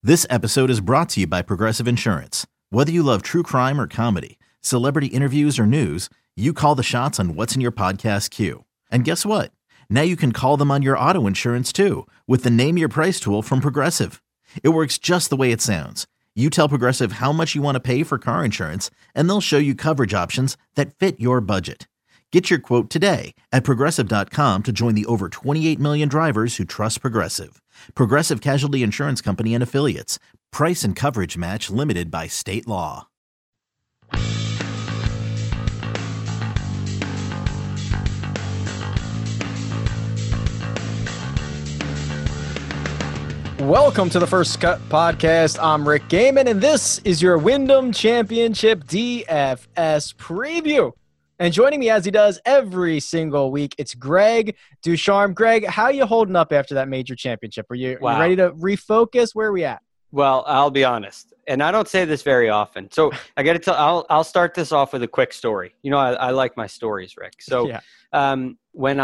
This episode is brought to you by Progressive Insurance. Whether you love true crime or comedy, celebrity interviews or news, you call the shots on what's in your podcast queue. And guess what? Now you can call them on your auto insurance too with the Name Your Price tool from Progressive. It works just the way it sounds. You tell Progressive how much you want to pay for car insurance, and they'll show you coverage options that fit your budget. Get your quote today at Progressive.com to join the over 28 million drivers who trust Progressive. Progressive Casualty Insurance Company and Affiliates. Price and coverage match limited by state law. Welcome to the First Cut Podcast. I'm Rick Gaiman, and this is your Wyndham Championship DFS preview. And joining me as he does every single week, it's Greg Ducharme. Greg, how are you holding up after that major championship? Are you ready to refocus? Where are we at? Well, I'll be honest, and I don't say this very often. So I got to tell. I'll start this off with a quick story. You know, I like my stories, Rick. So when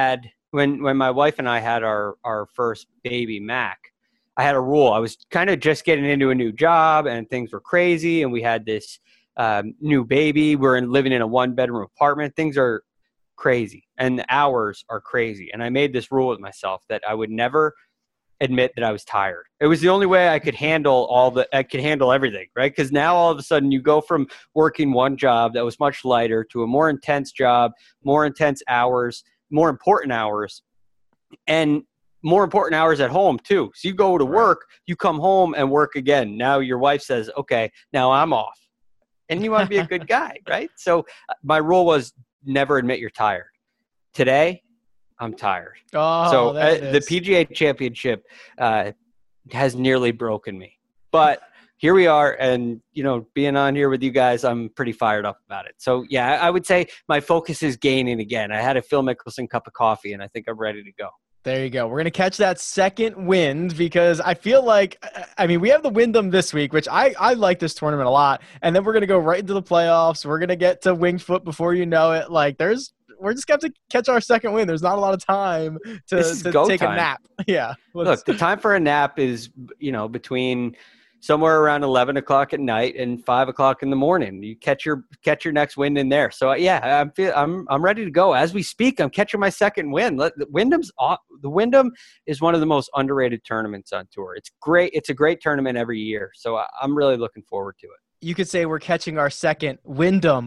my wife and I had our first baby, Mac, I had a rule. I was kind of just getting into a new job, and things were crazy, and we had this new baby. We're living in a 1-bedroom apartment. Things are crazy, and the hours are crazy. And I made this rule with myself that I would never admit that I was tired. It was the only way I could handle everything, right? Because now all of a sudden you go from working one job that was much lighter to a more intense job, more intense hours, more important hours, and more important hours at home too. So you go to work, you come home and work again. Now your wife says, okay, now I'm off. And you want to be a good guy, right? So my rule was never admit you're tired. Today, I'm tired. The PGA Championship has nearly broken me. But here we are, and, you know, being on here with you guys, I'm pretty fired up about it. So, yeah, I would say my focus is gaining again. I had a Phil Mickelson cup of coffee, and I think I'm ready to go. There you go. We're going to catch that second wind because I feel like, I mean, we have the Wyndham this week, which I like this tournament a lot. And then we're going to go right into the playoffs. We're going to get to Winged Foot before you know it. Like we're just going to catch our second wind. There's not a lot of time to take a nap. Yeah. Look, the time for a nap is, you know, between somewhere around 11 o'clock at night and 5 o'clock in the morning. You catch your next wind in there. So yeah, I'm ready to go. As we speak, I'm catching my second wind. The Wyndham is one of the most underrated tournaments on tour. It's great. It's a great tournament every year. So I'm really looking forward to it. You could say we're catching our second Wyndham.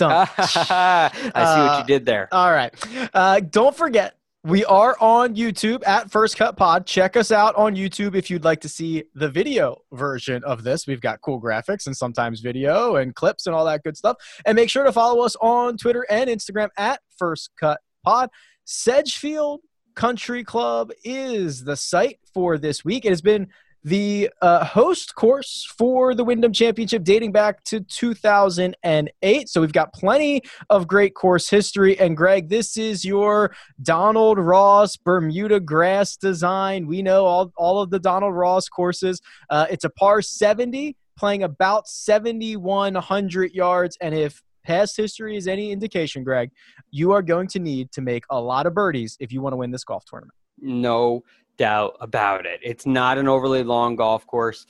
I see what you did there. All right. Don't forget, we are on YouTube at First Cut Pod. Check us out on YouTube if you'd like to see the video version of this. We've got cool graphics and sometimes video and clips and all that good stuff. And make sure to follow us on Twitter and Instagram at First Cut Pod. Sedgefield Country Club is the site for this week. It has been the host course for the Wyndham Championship dating back to 2008. So we've got plenty of great course history. And Greg, this is your Donald Ross Bermuda grass design. We know all of the Donald Ross courses. It's a par 70, playing about 7,100 yards. And if past history is any indication, Greg, you are going to need to make a lot of birdies if you want to win this golf tournament. No doubt about it. It's not an overly long golf course.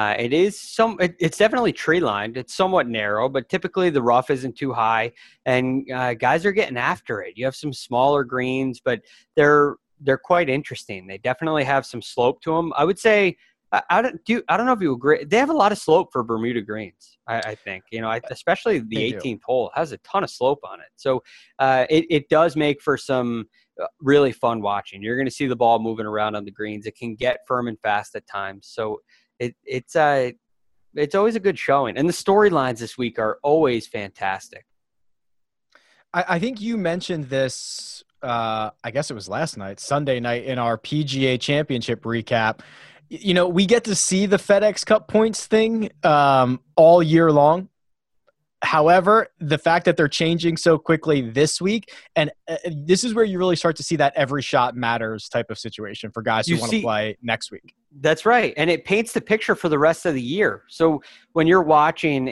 It's definitely tree lined. It's somewhat narrow, but typically the rough isn't too high, and guys are getting after it. You have some smaller greens, but they're quite interesting. They definitely have some slope to them. I would say I don't know if you agree. They have a lot of slope for Bermuda greens. I think, you know, especially the 18th hole has a ton of slope on it. So it does make for some really fun watching. You're going to see the ball moving around on the greens. It can get firm and fast at times. So it's always a good showing. And the storylines this week are always fantastic. I think you mentioned this, I guess it was last night, Sunday night, in our PGA Championship recap. You know, we get to see the FedEx Cup points thing all year long. However, the fact that they're changing so quickly this week, and this is where you really start to see that every shot matters type of situation for guys who want to play next week. That's right. And it paints the picture for the rest of the year. So when you're watching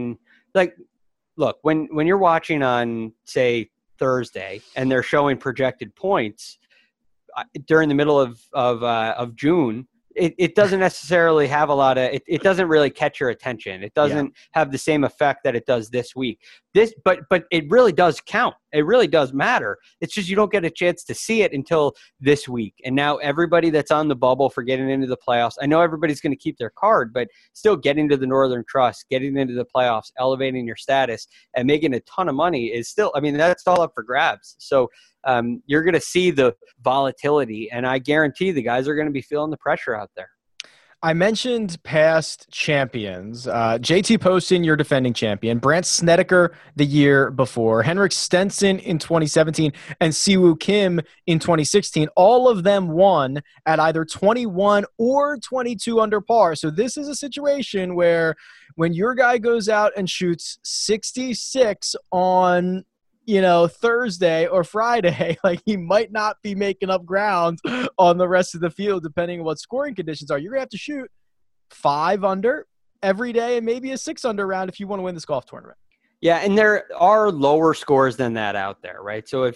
when you're watching on, say, Thursday, and they're showing projected points during the middle of June, it doesn't necessarily have a lot of it doesn't really catch your attention. It doesn't have the same effect that it does this week. But it really does count. It really does matter. It's just you don't get a chance to see it until this week. And now everybody that's on the bubble for getting into the playoffs, I know everybody's going to keep their card, but still getting to the Northern Trust, getting into the playoffs, elevating your status, and making a ton of money is still, I mean, that's all up for grabs. So you're going to see the volatility, and I guarantee the guys are going to be feeling the pressure out there. I mentioned past champions. JT Poston, your defending champion. Brandt Snedeker the year before. Henrik Stenson in 2017. And Siwoo Kim in 2016. All of them won at either 21 or 22 under par. So this is a situation where when your guy goes out and shoots 66 on Thursday or Friday, like he might not be making up ground on the rest of the field, depending on what scoring conditions are. You're going to have to shoot 5 under every day and maybe a 6 under round if you want to win this golf tournament. Yeah. And there are lower scores than that out there, right? So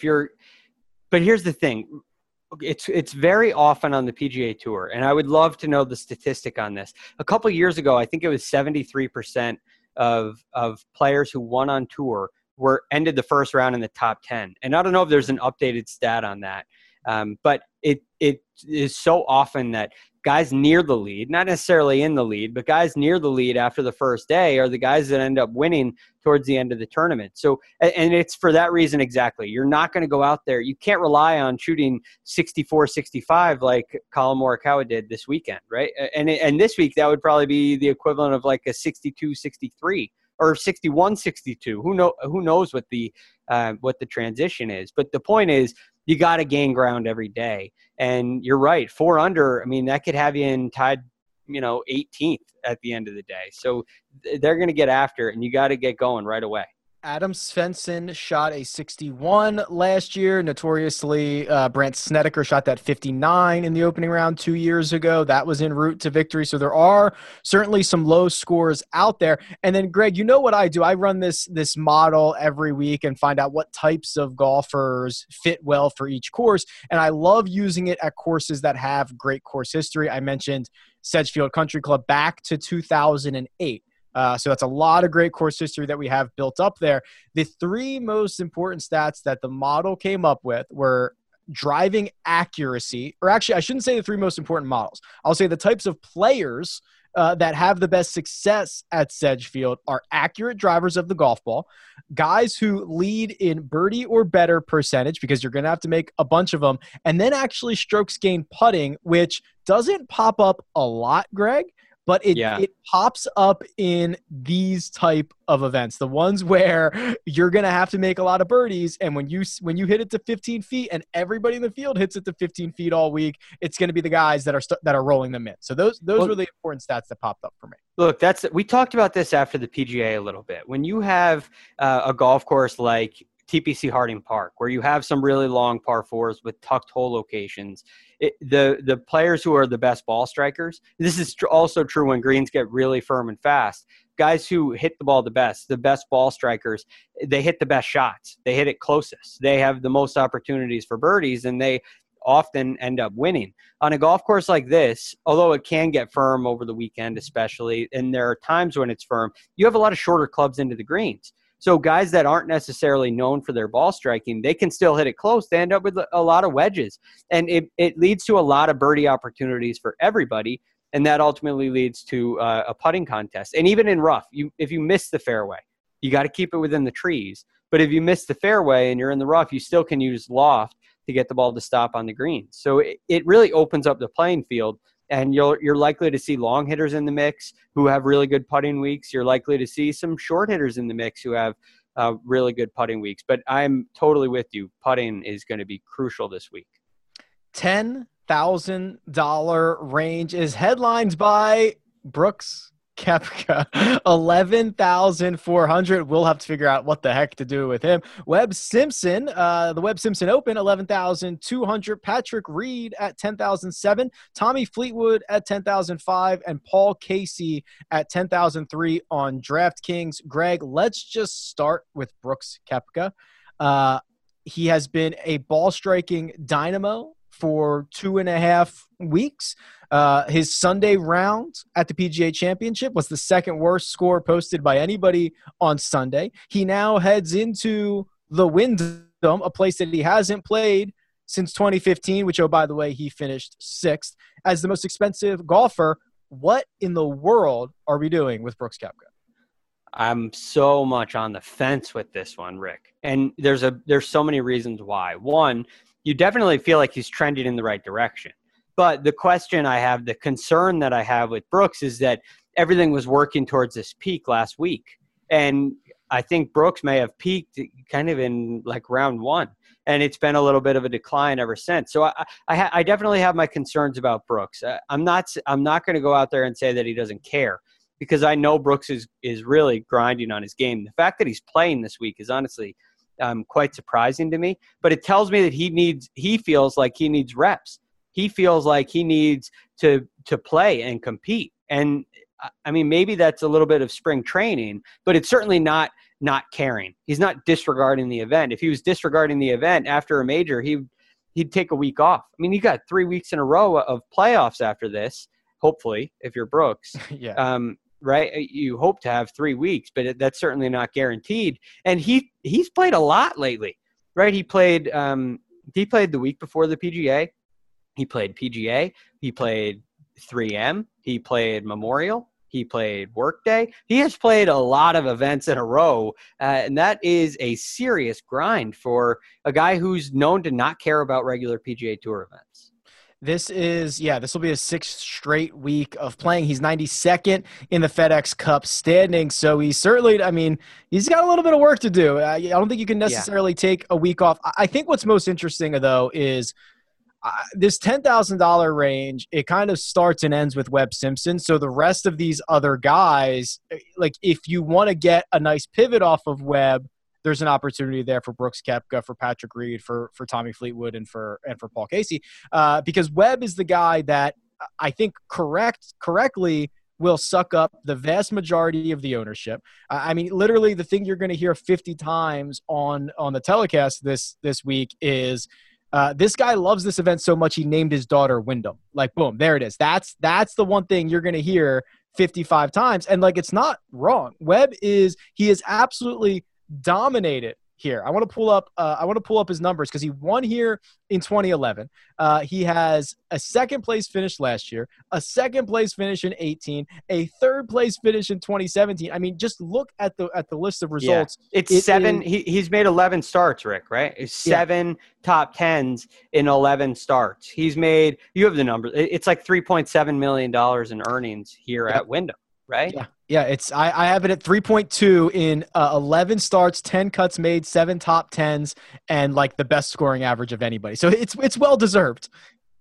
but here's the thing. It's very often on the PGA Tour, and I would love to know the statistic on this. A couple of years ago, I think it was 73% of players who won on tour ended the first round in the top 10. And I don't know if there's an updated stat on that. But it is so often that guys near the lead, not necessarily in the lead, but guys near the lead after the first day are the guys that end up winning towards the end of the tournament. So, and it's for that reason exactly. You're not going to go out there. You can't rely on shooting 64, 65 like Collin Morikawa did this weekend, right? And this week, that would probably be the equivalent of like a 62, 63. Or 61, 62. Who knows what the transition is? But the point is, you got to gain ground every day. And you're right, 4 under. I mean, that could have you tied, 18th at the end of the day. So they're going to get after it, and you got to get going right away. Adam Svensson shot a 61 last year. Notoriously, Brandt Snedeker shot that 59 in the opening round 2 years ago. That was en route to victory. So there are certainly some low scores out there. And then, Greg, you know what I do? I run this model every week and find out what types of golfers fit well for each course. And I love using it at courses that have great course history. I mentioned Sedgefield Country Club back to 2008. So that's a lot of great course history that we have built up there. The 3 most important stats that the model came up with were driving accuracy, or actually I shouldn't say the 3 most important models. I'll say the types of players that have the best success at Sedgefield are accurate drivers of the golf ball, guys who lead in birdie or better percentage, because you're going to have to make a bunch of them, and then actually strokes gained putting, which doesn't pop up a lot, Greg. But it pops up in these type of events, the ones where you're going to have to make a lot of birdies. And when you hit it to 15 feet and everybody in the field hits it to 15 feet all week, it's going to be the guys that are rolling them in. So those were the important stats that popped up for me. Look, we talked about this after the PGA a little bit. When you have a golf course like TPC Harding Park, where you have some really long par 4s with tucked hole locations, the players who are the best ball strikers, this is also true when greens get really firm and fast, guys who hit the ball the best ball strikers, they hit the best shots. They hit it closest. They have the most opportunities for birdies, and they often end up winning. On a golf course like this, although it can get firm over the weekend especially, and there are times when it's firm, you have a lot of shorter clubs into the greens. So guys that aren't necessarily known for their ball striking, they can still hit it close. They end up with a lot of wedges. And it leads to a lot of birdie opportunities for everybody, and that ultimately leads to a putting contest. And even in rough, if you miss the fairway, you got to keep it within the trees. But if you miss the fairway and you're in the rough, you still can use loft to get the ball to stop on the green. So it really opens up the playing field. And you're likely to see long hitters in the mix who have really good putting weeks. You're likely to see some short hitters in the mix who have really good putting weeks. But I'm totally with you. Putting is going to be crucial this week. $10,000 range is headlined by Brooks Koepka, 11,400. We'll have to figure out what the heck to do with him. Webb Simpson, the Webb Simpson Open, 11,200. Patrick Reed at 10,007. Tommy Fleetwood at 10,005, and Paul Casey at 10,003 on DraftKings. Greg, let's just start with Brooks Koepka. He has been a ball striking dynamo for 2.5 weeks. His Sunday round at the PGA Championship was the second worst score posted by anybody on Sunday. He now heads into the Wyndham, a place that he hasn't played since 2015, which, oh, by the way, he finished 6th as the most expensive golfer. What in the world are we doing with Brooks Koepka? I'm so much on the fence with this one, Rick. And there's so many reasons why. One, you definitely feel like he's trending in the right direction. But the question I have, the concern that I have with Brooks is that everything was working towards this peak last week. And I think Brooks may have peaked kind of in like round 1. And it's been a little bit of a decline ever since. So I definitely have my concerns about Brooks. I'm not going to go out there and say that he doesn't care, because I know Brooks is really grinding on his game. The fact that he's playing this week is honestly quite surprising to me. But it tells me that he feels like he needs reps. He feels like he needs to play and compete. And I mean, maybe that's a little bit of spring training, but it's certainly not caring. He's not disregarding the event. If he was disregarding the event after a major, he'd take a week off. I mean, you got 3 weeks in a row of playoffs after this, hopefully, if you're Brooks. Yeah. Right? You hope to have 3 weeks, but that's certainly not guaranteed. And he's played a lot lately, right? He played the week before the PGA. He played PGA. He played 3M. He played Memorial. He played Workday. He has played a lot of events in a row, and that is a serious grind for a guy who's known to not care about regular PGA Tour events. This will be his 6th straight week of playing. He's 92nd in the FedEx Cup standing, so he's certainly, I mean, he's got a little bit of work to do. I don't think you can necessarily take a week off. I think what's most interesting, though, is this $10,000 range. It kind of starts and ends with Webb Simpson. So the rest of these other guys, like if you want to get a nice pivot off of Webb, there's an opportunity there for Brooks Koepka, for Patrick Reed, for Tommy Fleetwood, and for Paul Casey, because Webb is the guy that I think correctly will suck up the vast majority of the ownership. I mean, literally, the thing you're going to hear 50 times on the telecast this week is this guy loves this event so much he named his daughter Wyndham. Like, boom, there it is. That's the one thing you're going to hear 55 times, and like it's not wrong. Webb is absolutely dominated here. I want to pull up his numbers because he won here in 2011. He has a second place finish last year, a second place finish in 18, a third place finish in 2017. I mean, just look at the list of results. Yeah. It's 7. He's made 11 starts, Rick, right? It's 7 top 10s in 11 starts. He's made, you have the numbers. It's like $3.7 million in earnings here at Wyndham, right? Yeah, I have it at 3.2 in 11 starts, 10 cuts made, 7 top 10s, and like the best scoring average of anybody. So it's well deserved.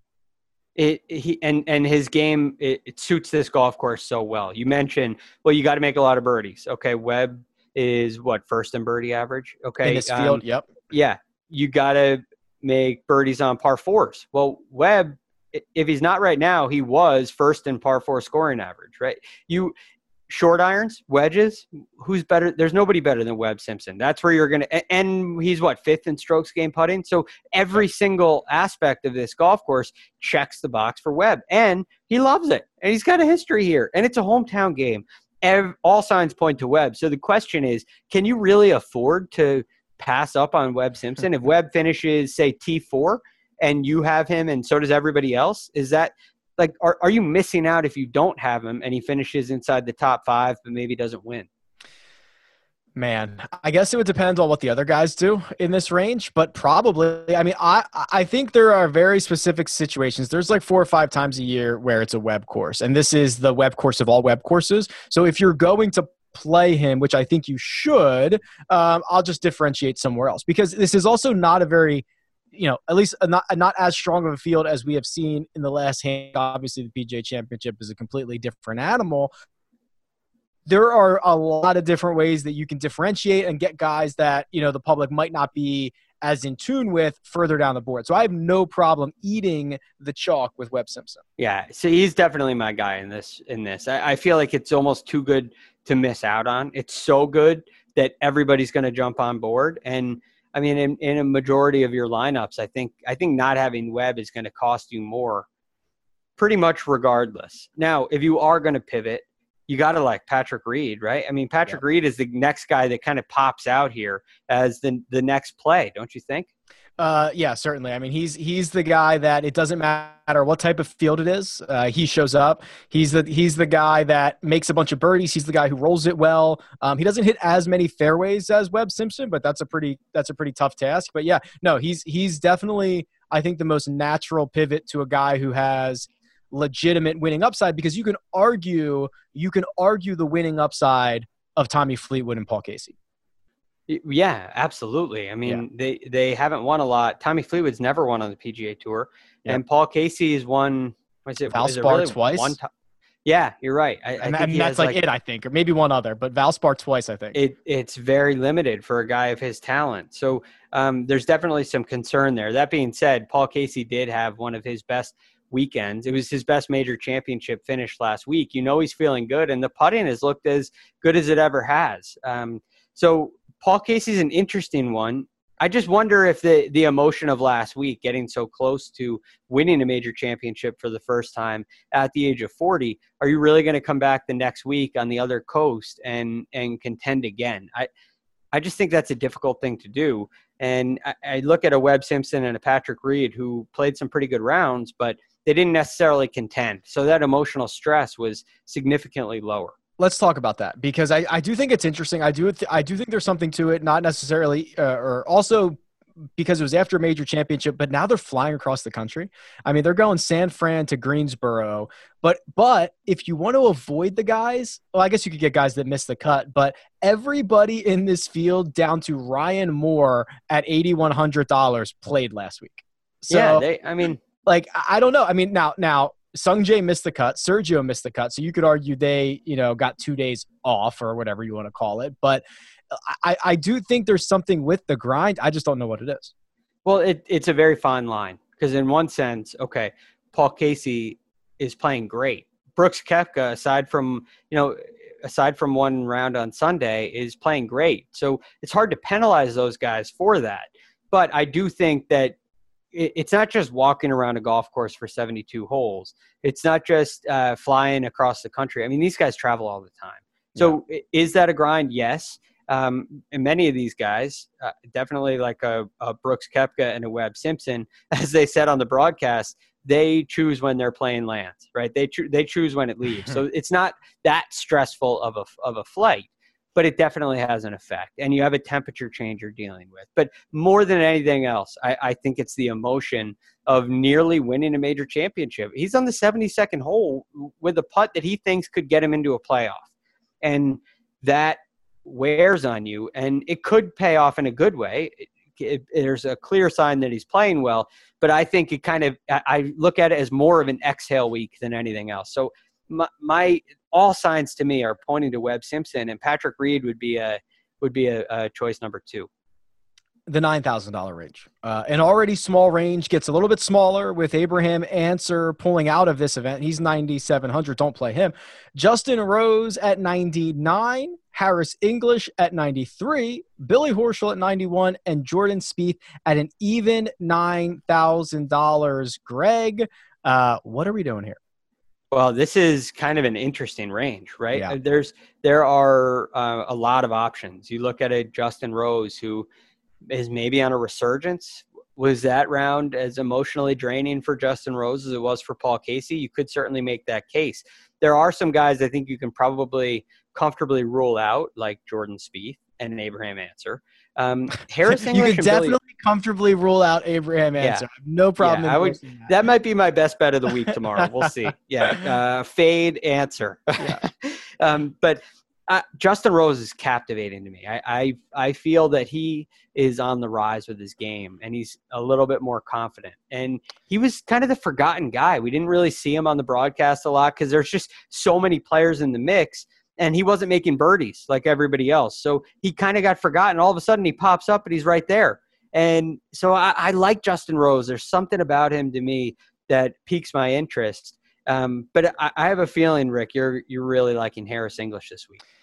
And his game it suits this golf course so well. You mentioned, well, you got to make a lot of birdies. Okay, Webb is what, first in birdie average? Okay, in this field, yep. Yeah, you got to make birdies on par 4s. Well, Webb, if he's not right now, he was first in par 4 scoring average, right? Short irons, wedges, who's better? There's nobody better than Webb Simpson. That's where you're going to – and he's, 5th in strokes gained putting? So every single aspect of this golf course checks the box for Webb, and he loves it. And he's got a history here, and it's a hometown game. All signs point to Webb. So the question is, can you really afford to pass up on Webb Simpson? If Webb finishes, say, T4, and you have him and so does everybody else, is that – like, are you missing out if you don't have him and he finishes inside the top 5 but maybe doesn't win? Man, I guess it would depend on what the other guys do in this range, but probably. I mean, I think there are very specific situations. There's like 4 or 5 times a year where it's a Webb course, and this is the Webb course of all Webb courses. So if you're going to play him, which I think you should, I'll just differentiate somewhere else, because this is also not a very – at least not as strong of a field as we have seen in the last hand. Obviously, the PGA Championship is a completely different animal. There are a lot of different ways that you can differentiate and get guys that, the public might not be as in tune with further down the board. So I have no problem eating the chalk with Webb Simpson. Yeah, so he's definitely my guy in this. I feel like it's almost too good to miss out on. It's so good that everybody's going to jump on board. And I mean, in a majority of your lineups, I think not having Webb is going to cost you more pretty much regardless. Now, if you are going to pivot, you got to like Patrick Reed, right? I mean, Patrick Reed is the next guy that kind of pops out here as the next play, don't you think? Yeah, certainly. I mean, he's the guy that it doesn't matter what type of field it is. He shows up. He's the guy that makes a bunch of birdies. He's the guy who rolls it well. He doesn't hit as many fairways as Webb Simpson, but that's a pretty tough task. But yeah, no, he's definitely, I think, the most natural pivot to a guy who has legitimate winning upside, because you can argue the winning upside of Tommy Fleetwood and Paul Casey. Yeah, absolutely. I mean, they haven't won a lot. Tommy Fleetwood's never won on the PGA Tour, and Paul Casey has won. What is it? Valspar really twice. Yeah, you're right. I think that's like it. I think, or maybe one other, but Valspar twice. I think it's very limited for a guy of his talent. So there's definitely some concern there. That being said, Paul Casey did have one of his best weekends. It was his best major championship finish last week. You know, he's feeling good, and the putting has looked as good as it ever has. So Paul Casey's an interesting one. I just wonder if the emotion of last week, getting so close to winning a major championship for the first time at the age of 40, are you really going to come back the next week on the other coast and contend again? I just think that's a difficult thing to do. And I look at a Webb Simpson and a Patrick Reed who played some pretty good rounds, but they didn't necessarily contend. So that emotional stress was significantly lower. Let's talk about that, because I do think it's interesting. I do think there's something to it, not necessarily, or also because it was after a major championship, but now they're flying across the country. I mean, they're going San Fran to Greensboro, but if you want to avoid the guys, well, I guess you could get guys that miss the cut, but everybody in this field down to Ryan Moore at $8,100 played last week. So, yeah, I don't know. I mean, now, Sungjae missed the cut. Sergio missed the cut. So you could argue they, got 2 days off or whatever you want to call it. But I do think there's something with the grind. I just don't know what it is. Well, it's a very fine line, because in one sense, okay, Paul Casey is playing great. Brooks Koepka, aside from one round on Sunday, is playing great. So it's hard to penalize those guys for that. But I do think that it's not just walking around a golf course for 72 holes. It's not just flying across the country. I mean, these guys travel all the time. So is that a grind? Yes. And many of these guys, definitely like a Brooks Koepka and a Webb Simpson, as they said on the broadcast, they choose when they're playing lands, right? They choose when it leaves. So it's not that stressful of a flight, but it definitely has an effect. And you have a temperature change you're dealing with. But more than anything else, I think it's the emotion of nearly winning a major championship. He's on the 72nd hole with a putt that he thinks could get him into a playoff. And that wears on you, and it could pay off in a good way. There's a clear sign that he's playing well, but I think I look at it as more of an exhale week than anything else. So my all signs to me are pointing to Webb Simpson, and Patrick Reed would be a choice number 2. The $9,000 range. An already small range gets a little bit smaller with Abraham Answer pulling out of this event. He's 9,700. Don't play him. Justin Rose at 99. Harris English at 93. Billy Horschel at 91. And Jordan Spieth at an even $9,000. Greg, what are we doing here? Well, this is kind of an interesting range, right? Yeah. There are a lot of options. You look at a Justin Rose who is maybe on a resurgence. Was that round as emotionally draining for Justin Rose as it was for Paul Casey? You could certainly make that case. There are some guys I think you can probably comfortably rule out, like Jordan Spieth and Abraham Answer. Harris English, you could definitely comfortably rule out Abraham Answer. Yeah. No problem. Yeah, that might be my best bet of the week tomorrow. We'll see. Yeah, fade Answer. Yeah. But Justin Rose is captivating to me. I feel that he is on the rise with his game, and he's a little bit more confident. And he was kind of the forgotten guy. We didn't really see him on the broadcast a lot because there's just so many players in the mix, and he wasn't making birdies like everybody else. So he kind of got forgotten. All of a sudden he pops up and he's right there. And so I like Justin Rose. There's something about him to me that piques my interest. But I have a feeling, Rick, you're really liking Harris English this week.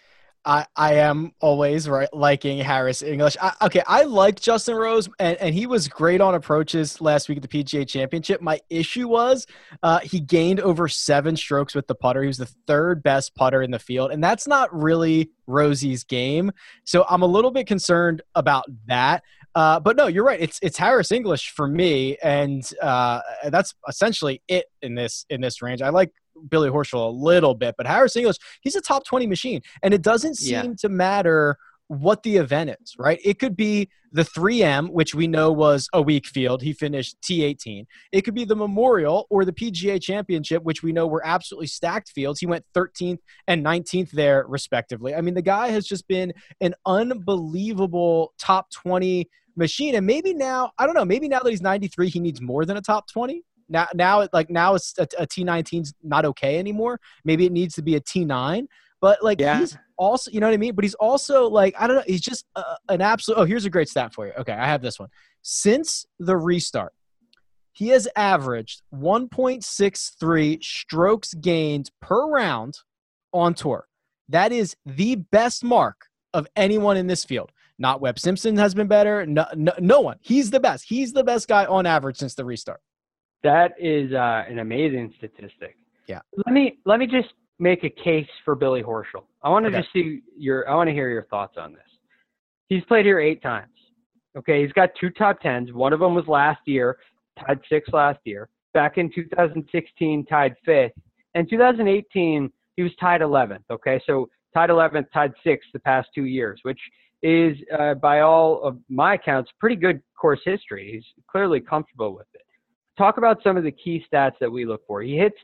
I am always liking Harris English. I like Justin Rose, and he was great on approaches last week at the PGA Championship. My issue was he gained over 7 strokes with the putter. He was the 3rd best putter in the field, and that's not really Rosie's game. So I'm a little bit concerned about that. But no, you're right. It's Harris English for me, and that's essentially it in this range. I like Billy Horschel a little bit, but Harris English, he's a top 20 machine, and it doesn't seem to matter what the event is, right? It could be the 3M, which we know was a weak field. He finished T18. It could be the Memorial or the PGA Championship, which we know were absolutely stacked fields. He went 13th and 19th there, respectively. I mean, the guy has just been an unbelievable top 20 machine. And maybe now, I don't know, maybe now that he's 93, he needs more than a top 20. Now it's a T19's not okay anymore. Maybe it needs to be a T9. But he's also, you know what I mean? But he's also I don't know. He's just an absolute. Oh, here's a great stat for you. Okay, I have this one. Since the restart, he has averaged 1.63 strokes gained per round on tour. That is the best mark of anyone in this field. Not Webb Simpson has been better. No one. He's the best. He's the best guy on average since the restart. That is an amazing statistic. Yeah. Let me just make a case for Billy Horschel. I want to just I want to hear your thoughts on this. He's played here 8 times. Okay. He's got 2 top 10s. One of them was last year, tied 6th last year. Back in 2016, tied 5th. And 2018, he was tied 11th. Okay. So tied 11th, tied 6th the past 2 years, which is, by all of my accounts, pretty good course history. He's clearly comfortable with it. Talk about some of the key stats that we look for. He hits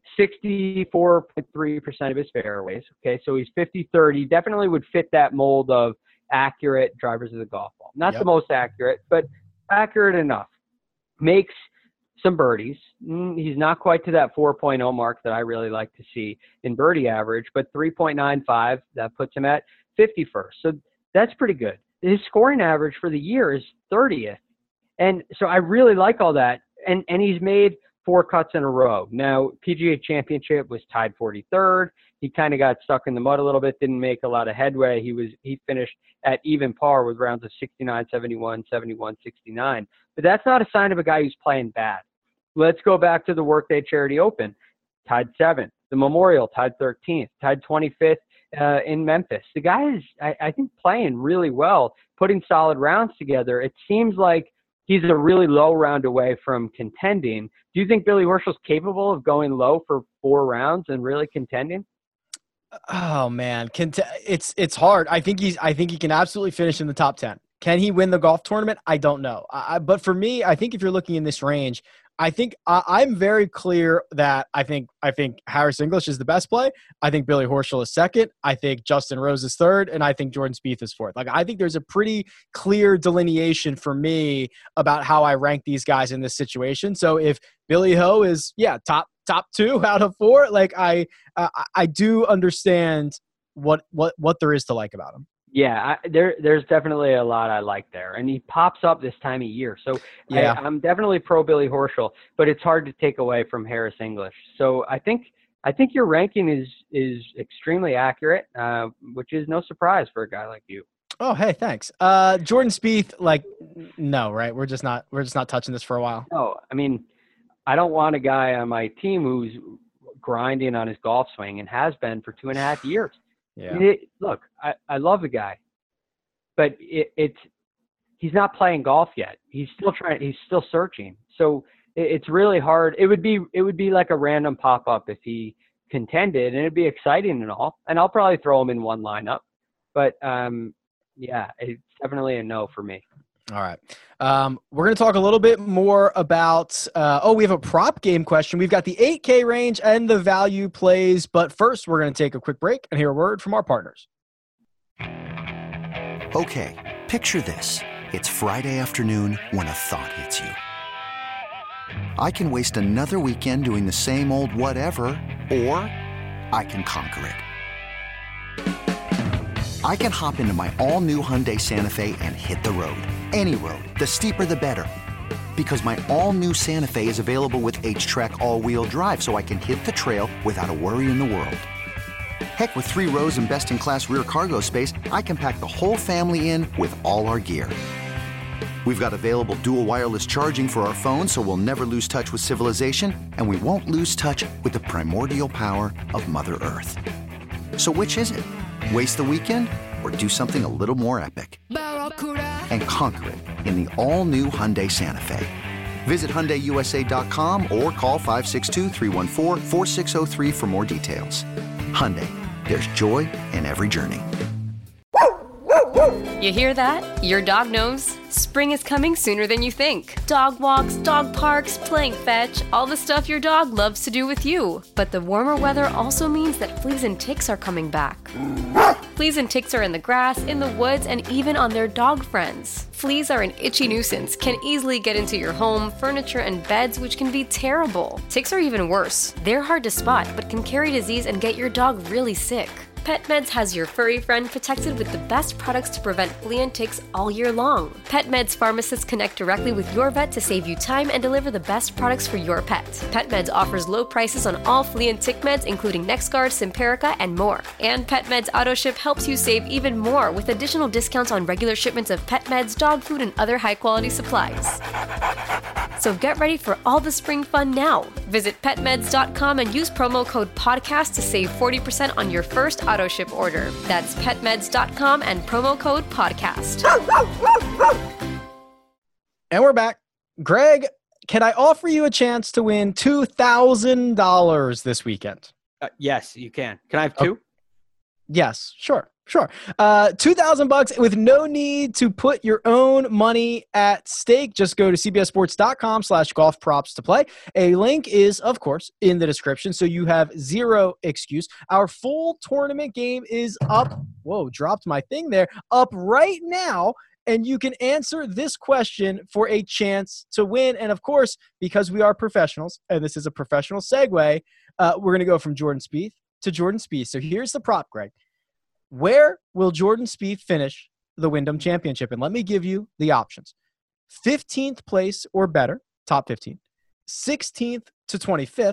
64.3% of his fairways. Okay, so he's 50-30. Definitely would fit that mold of accurate drivers of the golf ball. Not the most accurate, but accurate enough. Makes some birdies. He's not quite to that 4.0 mark that I really like to see in birdie average, but 3.95, that puts him at 51st. So that's pretty good. His scoring average for the year is 30th. And so I really like all that. And he's made 4 cuts in a row. Now, PGA Championship was tied 43rd. He kind of got stuck in the mud a little bit, didn't make a lot of headway. He finished at even par with rounds of 69, 71, 71, 69. But that's not a sign of a guy who's playing bad. Let's go back to the Workday Charity Open. Tied 7th. The Memorial tied 13th. Tied 25th in Memphis. The guy is, I think, playing really well, putting solid rounds together. It seems like he's a really low round away from contending. Do you think Billy Horschel's capable of going low for 4 rounds and really contending? Oh man, it's hard. I think he can absolutely finish in the top 10. Can he win the golf tournament? I don't know. But for me, I think if you're looking in this range, I think I'm very clear that I think Harris English is the best play. I think Billy Horschel is second. I think Justin Rose is third, and I think Jordan Spieth is fourth. I think there's a pretty clear delineation for me about how I rank these guys in this situation. So if Billy Ho is top 2 out of 4, I do understand what there is to like about him. Yeah, there's definitely a lot I like there. And he pops up this time of year. So yeah. I'm definitely pro Billy Horschel, but it's hard to take away from Harris English. So I think your ranking is extremely accurate, which is no surprise for a guy like you. Oh, hey, thanks. Jordan Spieth, no, right? We're just not touching this for a while. No, I mean, I don't want a guy on my team who's grinding on his golf swing and has been for 2.5 years. Yeah. Look, I love the guy, but he's not playing golf yet. He's still searching. So it's really hard. It would be like a random pop up if he contended, and it'd be exciting and all. And I'll probably throw him in one lineup, but it's definitely a no for me. All right. We're going to talk a little bit more about, we have a prop game question. We've got the 8K range and the value plays, but first we're going to take a quick break and hear a word from our partners. Okay, picture this. It's Friday afternoon when a thought hits you. I can waste another weekend doing the same old whatever, or I can conquer it. I can hop into my all-new Hyundai Santa Fe and hit the road. Any road. The steeper, the better. Because my all-new Santa Fe is available with H-Track all-wheel drive, so I can hit the trail without a worry in the world. Heck, with 3 rows and best-in-class rear cargo space, I can pack the whole family in with all our gear. We've got available dual wireless charging for our phones, so we'll never lose touch with civilization, and we won't lose touch with the primordial power of Mother Earth. So which is it? Waste the weekend or do something a little more epic? And conquer it in the all-new Hyundai Santa Fe. Visit HyundaiUSA.com or call 562-314-4603 for more details. Hyundai, there's joy in every journey. You hear that? Your dog knows spring is coming sooner than you think. Dog walks, dog parks, playing fetch, all the stuff your dog loves to do with you. But the warmer weather also means that fleas and ticks are coming back. Fleas and ticks are in the grass, in the woods, and even on their dog friends. Fleas are an itchy nuisance, can easily get into your home, furniture, and beds, which can be terrible. Ticks are even worse. They're hard to spot, but can carry disease and get your dog really sick. PetMeds has your furry friend protected with the best products to prevent flea and ticks all year long. PetMeds pharmacists connect directly with your vet to save you time and deliver the best products for your pet. PetMeds offers low prices on all flea and tick meds, including NexGard, Simparica, and more. And PetMeds AutoShip helps you save even more with additional discounts on regular shipments of pet meds, dog food, and other high-quality supplies. So get ready for all the spring fun now. Visit PetMeds.com and use promo code PODCAST to save 40% on your first AutoShip order. That's PetMeds.com and promo code PODCAST. And we're back. Greg, can I offer you a chance to win $2,000 this weekend? Yes, you can. Can I have 2? Yes, sure. $2,000 with no need to put your own money at stake. Just go to cbssports.com/golf props to play. A link is, of course, in the description, so you have zero excuse. Our full tournament game is up. Whoa, dropped my thing there. Up right now. And you can answer this question for a chance to win. And of course, because we are professionals, and this is a professional segue, we're going to go from Jordan Spieth to Jordan Spieth. So here's the prop, Greg. Where will Jordan Spieth finish the Wyndham Championship? And let me give you the options. 15th place or better, top 15. 16th to 25th.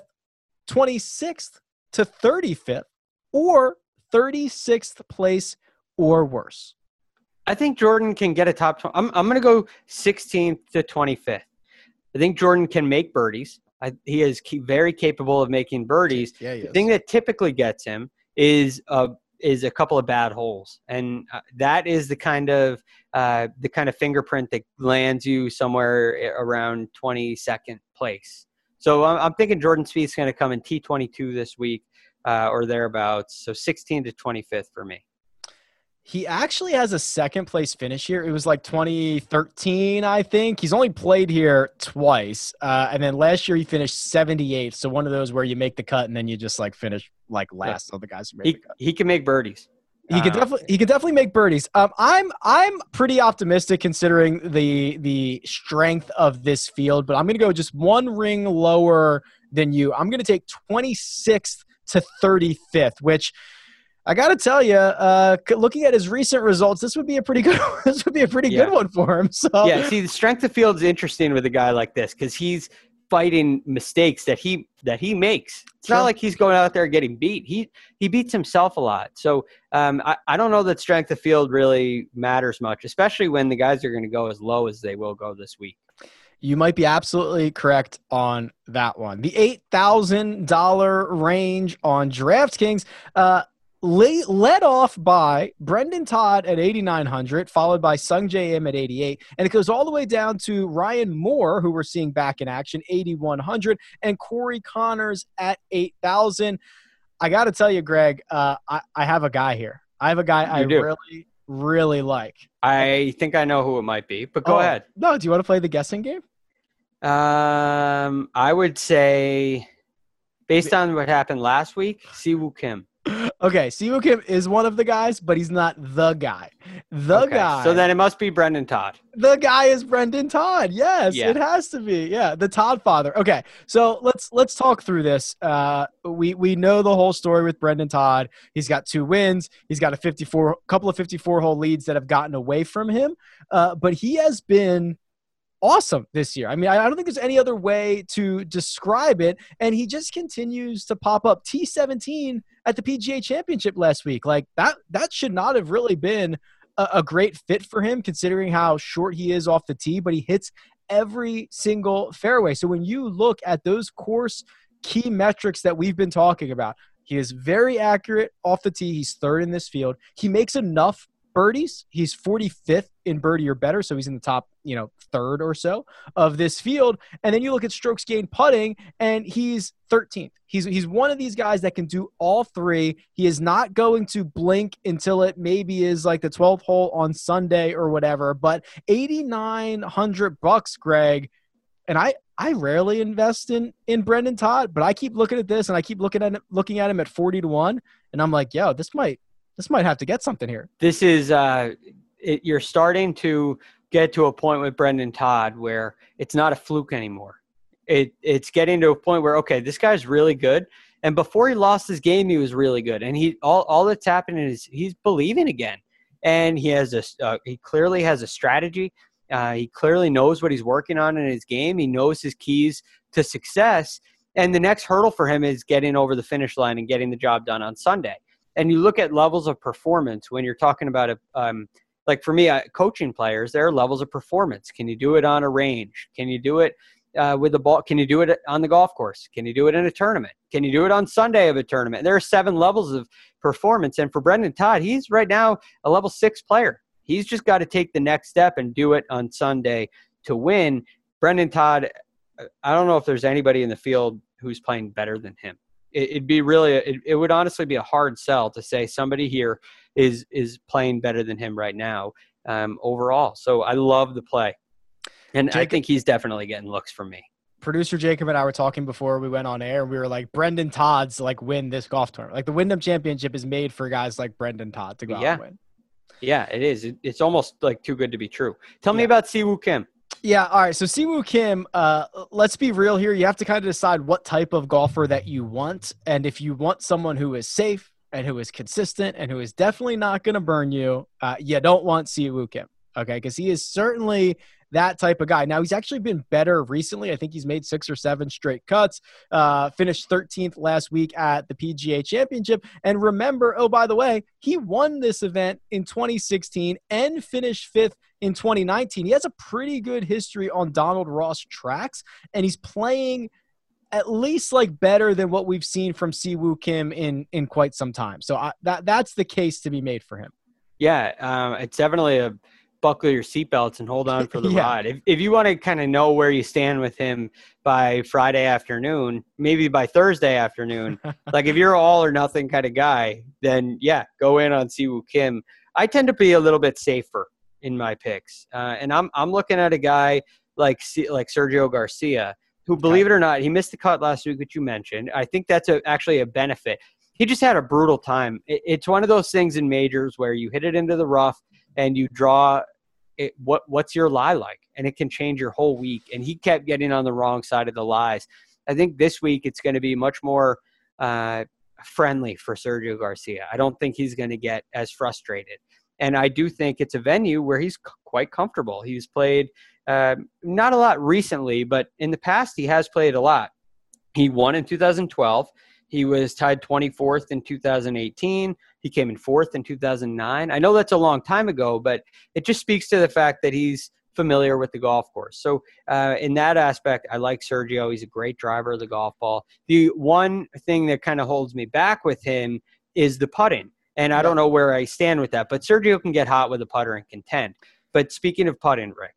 26th to 35th. Or 36th place or worse. I think Jordan can get a top 20. I'm going to go 16th to 25th. I think Jordan can make birdies. He is very capable of making birdies. Yeah, the thing that typically gets him is a couple of bad holes, and that is the kind of fingerprint that lands you somewhere around 22nd place. So I'm thinking Jordan Spieth's going to come in T22 this week or thereabouts. So 16th to 25th for me. He actually has a second place finish here. It was like 2013, I think. He's only played here twice. And then last year he finished 78th. So one of those where you make the cut and then you just like finish like last of the guys who made the cut. He can make birdies. He could definitely make birdies. I'm pretty optimistic considering the strength of this field, but I'm going to go just one ring lower than you. I'm going to take 26th to 35th, which I got to tell you, looking at his recent results, this would be a pretty good good one for him. So yeah, see, the strength of field is interesting with a guy like this because he's fighting mistakes that he makes. It's not like he's going out there getting beat. He beats himself a lot. So I don't know that strength of field really matters much, especially when the guys are going to go as low as they will go this week. You might be absolutely correct on that one. The $8,000 range on DraftKings. Led off by Brendan Todd at 8,900, followed by Sungjae Im at 88. And it goes all the way down to Ryan Moore, who we're seeing back in action, 8,100, and Corey Connors at 8,000. I got to tell you, Greg, I have a guy here. I have a guy really, really like. I think I know who it might be, but go ahead. No, do you want to play the guessing game? I would say, based on what happened last week, Siwoo Kim. Okay, Siwoo Kim is one of the guys, but he's not the guy. The guy. So then it must be Brendan Todd. The guy is Brendan Todd. Yes, It has to be. Yeah, the Todd father. Okay, so let's talk through this. We know the whole story with Brendan Todd. He's got 2 wins. He's got couple of 54-hole leads that have gotten away from him. But he has been awesome this year. I mean, I don't think there's any other way to describe it. And he just continues to pop up. T17 at the PGA Championship last week. Like that should not have really been a great fit for him, considering how short he is off the tee, but he hits every single fairway. So when you look at those course key metrics that we've been talking about, he is very accurate off the tee. He's third in this field. He makes enough birdies. He's 45th in birdie or better, so he's in the top, third or so of this field. And then you look at strokes gained putting, and he's 13th. He's one of these guys that can do all three. He is not going to blink until it maybe is like the 12th hole on Sunday or whatever. But $8,900, Greg, and I rarely invest in Brendan Todd, but I keep looking at this and I keep looking at him at 40-1, and I'm like, yo, this might have to get something here. This is you're starting to get to a point with Brendan Todd where it's not a fluke anymore. It's getting to a point where, okay, this guy's really good. And before he lost his game, he was really good. And all that's happening is he's believing again. And he clearly has a strategy. He clearly knows what he's working on in his game. He knows his keys to success. And the next hurdle for him is getting over the finish line and getting the job done on Sunday. And you look at levels of performance when you're talking about like for me, coaching players, there are levels of performance. Can you do it on a range? Can you do it with the ball? Can you do it on the golf course? Can you do it in a tournament? Can you do it on Sunday of a tournament? There are 7 levels of performance. And for Brendan Todd, he's right now a level 6 player. He's just got to take the next step and do it on Sunday to win. Brendan Todd, I don't know if there's anybody in the field who's playing better than him. It would honestly be a hard sell to say somebody here is playing better than him right now overall. So I love the play. And Jacob, I think he's definitely getting looks from me. Producer Jacob and I were talking before we went on air. We were like, Brendan Todd's win this golf tournament. Like the Wyndham Championship is made for guys like Brendan Todd to go out and win. Yeah, it is. It's almost like too good to be true. Tell me about Siwoo Kim. Yeah, all right. So Siwoo Kim, let's be real here. You have to kind of decide what type of golfer that you want. And if you want someone who is safe and who is consistent and who is definitely not going to burn you, you don't want Siwoo Kim, okay? Because he is certainly that type of guy. Now, he's actually been better recently. I think he's made 6 or 7 straight cuts, finished 13th last week at the PGA Championship. And remember, oh, by the way, he won this event in 2016 and finished 5th in 2019. He has a pretty good history on Donald Ross tracks, and he's playing at least better than what we've seen from Siwoo Kim in quite some time. So that's the case to be made for him. Yeah, it's definitely a buckle your seatbelts and hold on for the ride. If you want to kind of know where you stand with him by Friday afternoon, maybe by Thursday afternoon, if you're all or nothing kind of guy, then go in on Siwoo Kim. I tend to be a little bit safer in my picks. And I'm looking at a guy like Sergio Garcia, who, believe it or not, he missed the cut last week, which you mentioned. I think that's actually a benefit. He just had a brutal time. It's one of those things in majors where you hit it into the rough and you draw what's your lie like, and it can change your whole week. And he kept getting on the wrong side of the lies. I think this week it's going to be much more friendly for Sergio Garcia. I don't think he's going to get as frustrated. And I do think it's a venue where he's quite comfortable. He's played not a lot recently, but in the past he has played a lot. He won in 2012. He was tied 24th in 2018. He came in 4th in 2009. I know that's a long time ago, but it just speaks to the fact that he's familiar with the golf course. So in that aspect, I like Sergio. He's a great driver of the golf ball. The one thing that kind of holds me back with him is the putting. And I don't know where I stand with that, but Sergio can get hot with a putter and contend. But speaking of putting, Rick,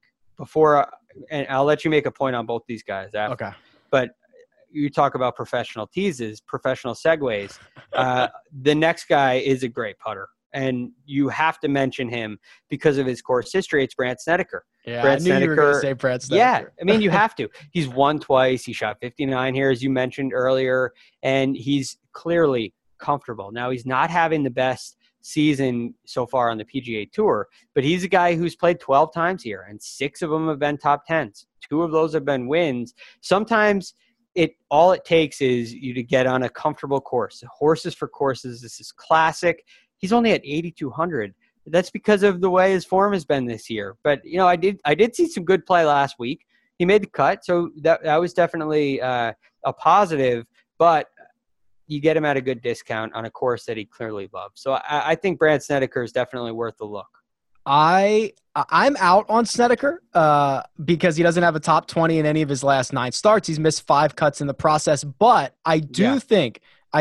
and I'll let you make a point on both these guys after. Okay. But you talk about professional teases, professional segues. The next guy is a great putter, and you have to mention him because of his course history. It's Brandt Snedeker. Yeah, Brandt Snedeker, you were going to say Brandt Snedeker. Yeah, I mean, you have to. He's won twice. He shot 59 here, as you mentioned earlier, and he's clearly comfortable. Now, he's not having the best season so far on the PGA Tour, but he's a guy who's played 12 times here, and 6 of them have been top 10s. 2 of those have been wins. Sometimes all it takes is you to get on a comfortable course. Horses for courses. This is classic. He's only at 8,200. that's because of the way his form has been this year. But, I did see some good play last week. He made the cut, so that was definitely a positive, but you get him at a good discount on a course that he clearly loves. So I think Brandt Snedeker is definitely worth a look. I'm out on Snedeker because he doesn't have a top 20 in any of his last 9 starts. He's missed 5 cuts in the process, but I do think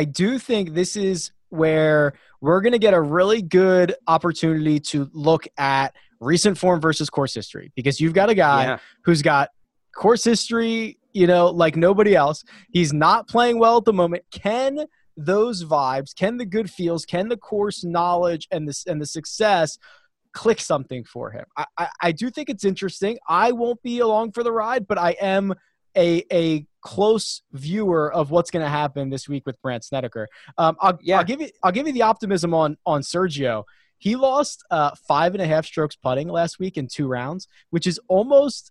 this is where we're going to get a really good opportunity to look at recent form versus course history, because you've got a guy who's got course history, like nobody else. He's not playing well at the moment. Can those vibes, can the good feels, can the course knowledge and the success click something for him? I do think it's interesting. I won't be along for the ride, but I am a close viewer of what's going to happen this week with Brandt Snedeker. I'll give you the optimism on Sergio. He lost 5.5 strokes putting last week in 2 rounds, which is almost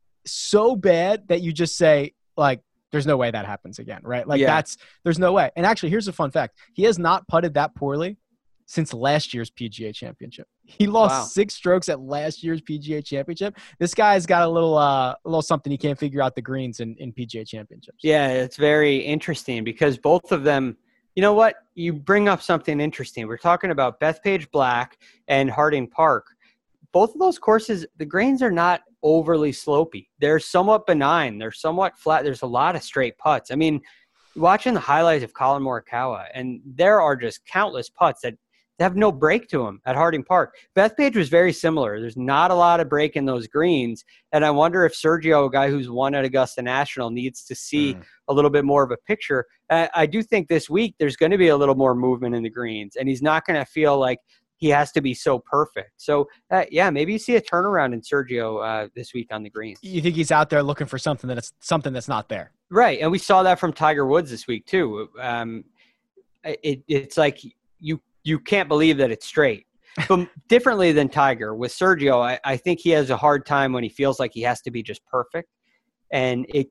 so bad that you just say, like, there's no way that happens again, right? Like there's no way. And actually, here's a fun fact. He has not putted that poorly since last year's PGA Championship. He lost 6 strokes at last year's PGA Championship. This guy's got a little something he can't figure out the greens in PGA Championships. Yeah, it's very interesting because both of them, you know what? You bring up something interesting. We're talking about Bethpage Black and Harding Park. Both of those courses, the greens are not overly slopey. They're somewhat benign. They're somewhat flat. There's a lot of straight putts. I mean, watching the highlights of Colin Morikawa, and there are just countless putts that have no break to them at Harding Park. Bethpage was very similar. There's not a lot of break in those greens, and I wonder if Sergio, a guy who's won at Augusta National, needs to see a little bit more of a picture. I do think this week there's going to be a little more movement in the greens, and he's not going to feel like he has to be so perfect. So, maybe you see a turnaround in Sergio this week on the greens. You think he's out there looking for something that's not there? Right, and we saw that from Tiger Woods this week too. It's like you can't believe that it's straight. But differently than Tiger, with Sergio, I think he has a hard time when he feels like he has to be just perfect, and the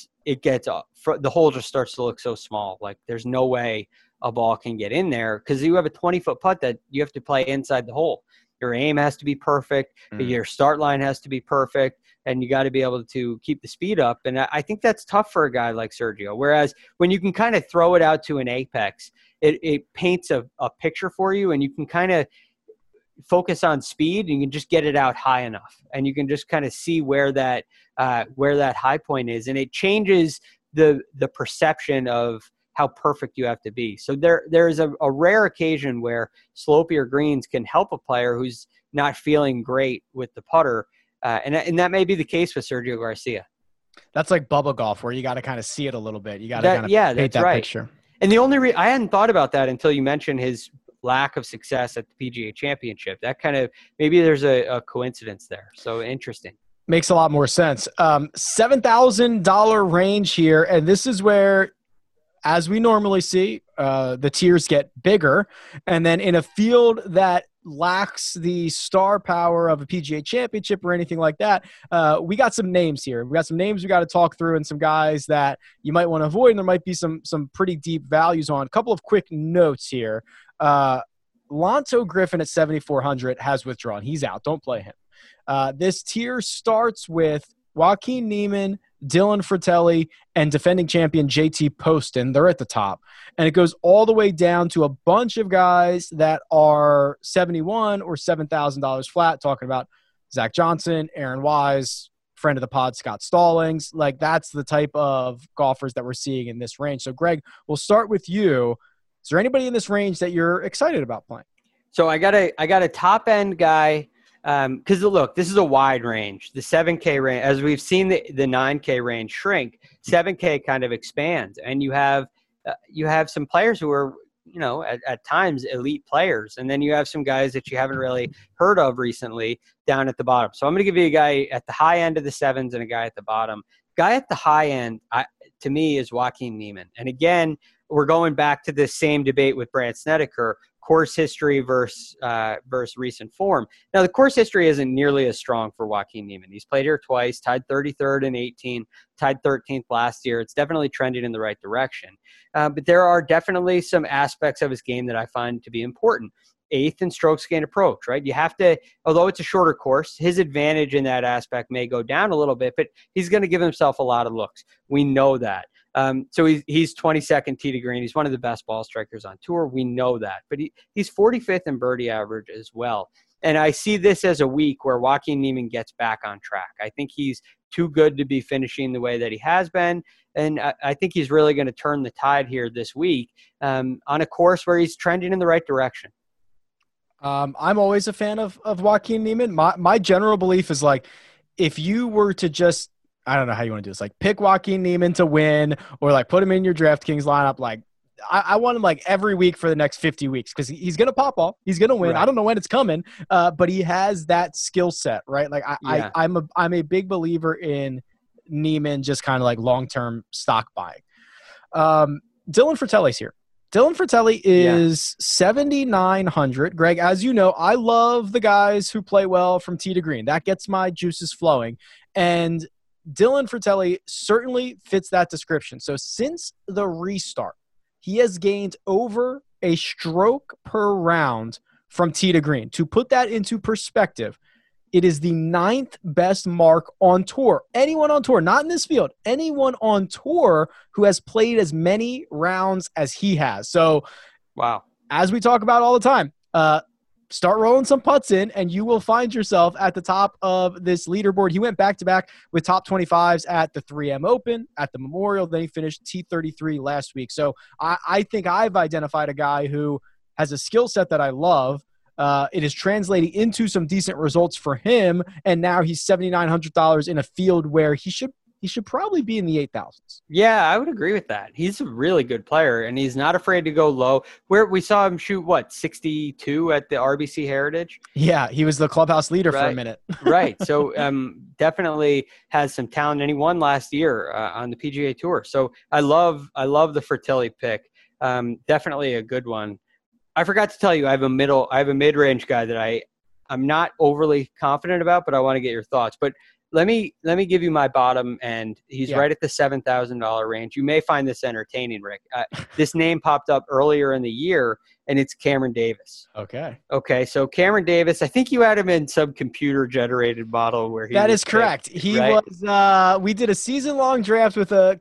hole just starts to look so small. Like there's no way a ball can get in there because you have a 20-foot putt that you have to play inside the hole. Your aim has to be perfect. Your start line has to be perfect, and you got to be able to keep the speed up. And I think that's tough for a guy like Sergio. Whereas when you can kind of throw it out to an apex, it paints a picture for you, and you can kind of focus on speed, and you can just get it out high enough, and you can just kind of see where that high point is, and it changes the perception of how perfect you have to be. So there is a rare occasion where slopier greens can help a player who's not feeling great with the putter, and that may be the case with Sergio Garcia. That's like Bubba Golf, where you got to kind of see it a little bit. You got to kind of paint that picture. And the only I hadn't thought about that until you mentioned his lack of success at the PGA Championship. That kind of, maybe there's a coincidence there. So interesting. Makes a lot more sense. $7,000 range here, and this is where, as we normally see, the tiers get bigger. And then in a field that lacks the star power of a PGA Championship or anything like that, we got some names here. We got some names we got to talk through, and some guys that you might want to avoid, and there might be some pretty deep values on. A couple of quick notes here. Lonto Griffin at 7,400 has withdrawn. He's out. Don't play him. This tier starts with Joaquin Niemann, Dylan Fratelli, and defending champion JT Poston. They're at the top. And it goes all the way down to a bunch of guys that are $71,000 or $7,000 flat, talking about Zach Johnson, Aaron Wise, friend of the pod, Scott Stallings. Like, that's the type of golfers that we're seeing in this range. So, Greg, we'll start with you. Is there anybody in this range that you're excited about playing? So I got a top-end guy. Because look, this is a wide range. The 7K range, as we've seen the 9K range shrink, 7K kind of expands, and you have some players who are, at times elite players, and then you have some guys that you haven't really heard of recently down at the bottom. So I'm going to give you a guy at the high end of the sevens and a guy at the bottom. Guy at the high end, to me, is Joaquin Niemann. And again, we're going back to this same debate with Brandt Snedeker. course history versus recent form. Now, the course history isn't nearly as strong for Joaquin Niemann. He's played here twice, tied 33rd in 18, tied 13th last year. It's definitely trending in the right direction. But there are definitely some aspects of his game that I find to be important. 8th in strokes gained approach, right? You have to, although it's a shorter course, his advantage in that aspect may go down a little bit, but he's going to give himself a lot of looks. We know that. So he's 22nd tee to green. He's one of the best ball strikers on tour. We know that. But he's 45th in birdie average as well. And I see this as a week where Joaquin Niemann gets back on track. I think he's too good to be finishing the way that he has been. And I think he's really going to turn the tide here this week on a course where he's trending in the right direction. I'm always a fan of Joaquin Niemann. My general belief is like, if you were to just, I don't know how you want to do this, like pick Joaquin Niemann to win or like put him in your DraftKings lineup, like I want him like every week for the next 50 weeks because he's going to pop off. He's going to win. Right. I don't know when it's coming, but he has that skill set, right? Like I'm a big believer in Niemann just kind of like long-term stock buying. Dylan Fratelli's here. Dylan Fratelli is 7,900. Greg, as you know, I love the guys who play well from tee to green. That gets my juices flowing. And Dylan Fratelli certainly fits that description. So since the restart, he has gained over a stroke per round from tee to green. To put that into perspective, it is the 9th best mark on tour. Anyone on tour, not in this field, anyone on tour who has played as many rounds as he has. So, wow. As we talk about all the time, start rolling some putts in and you will find yourself at the top of this leaderboard. He went back-to-back with top 25s at the 3M Open, at the Memorial. Then he finished T33 last week. So I think I've identified a guy who has a skill set that I love. It is translating into some decent results for him, and now he's $7,900 in a field where he should probably be in the 8,000s. Yeah, I would agree with that. He's a really good player, and he's not afraid to go low. Where we saw him shoot 62 at the RBC Heritage. Yeah, he was the clubhouse leader for a minute. Right. So definitely has some talent, and he won last year on the PGA Tour. So I love the Fratelli pick. Definitely a good one. I forgot to tell you, I have a mid-range guy that I'm not overly confident about, but I want to get your thoughts. But let me give you my bottom, and he's right at the $7,000 range. You may find this entertaining, Rick. This name popped up earlier in the year, and it's Cameron Davis. Okay. So Cameron Davis, I think you had him in some computer-generated model where he. That is correct. He was. We did a season-long draft with a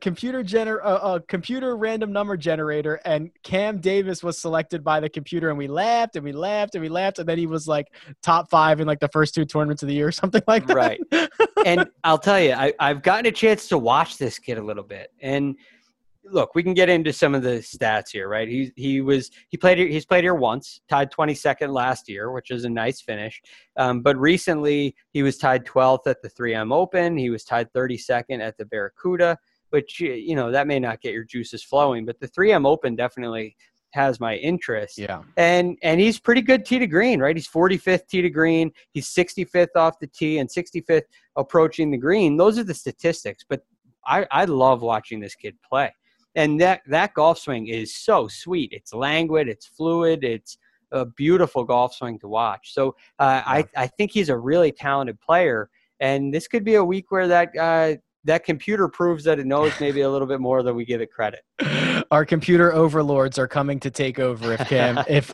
computer random number generator, and Cam Davis was selected by the computer, and we laughed and we laughed and we laughed, and then he was like top 5 in like the first 2 tournaments of the year or something like that. Right. And I'll tell you, I've gotten a chance to watch this kid a little bit, and. Look, we can get into some of the stats here, right? He's played here once, tied 22nd last year, which is a nice finish. But recently he was tied 12th at the 3M Open. He was tied 32nd at the Barracuda, which, that may not get your juices flowing, but the 3M Open definitely has my interest. Yeah. And he's pretty good tee to green, right? He's 45th tee to green. He's 65th off the tee and 65th approaching the green. Those are the statistics, but I love watching this kid play. And that golf swing is so sweet. It's languid. It's fluid. It's a beautiful golf swing to watch. So I think he's a really talented player. And this could be a week where that computer proves that it knows maybe a little bit more than we give it credit. Our computer overlords are coming to take over if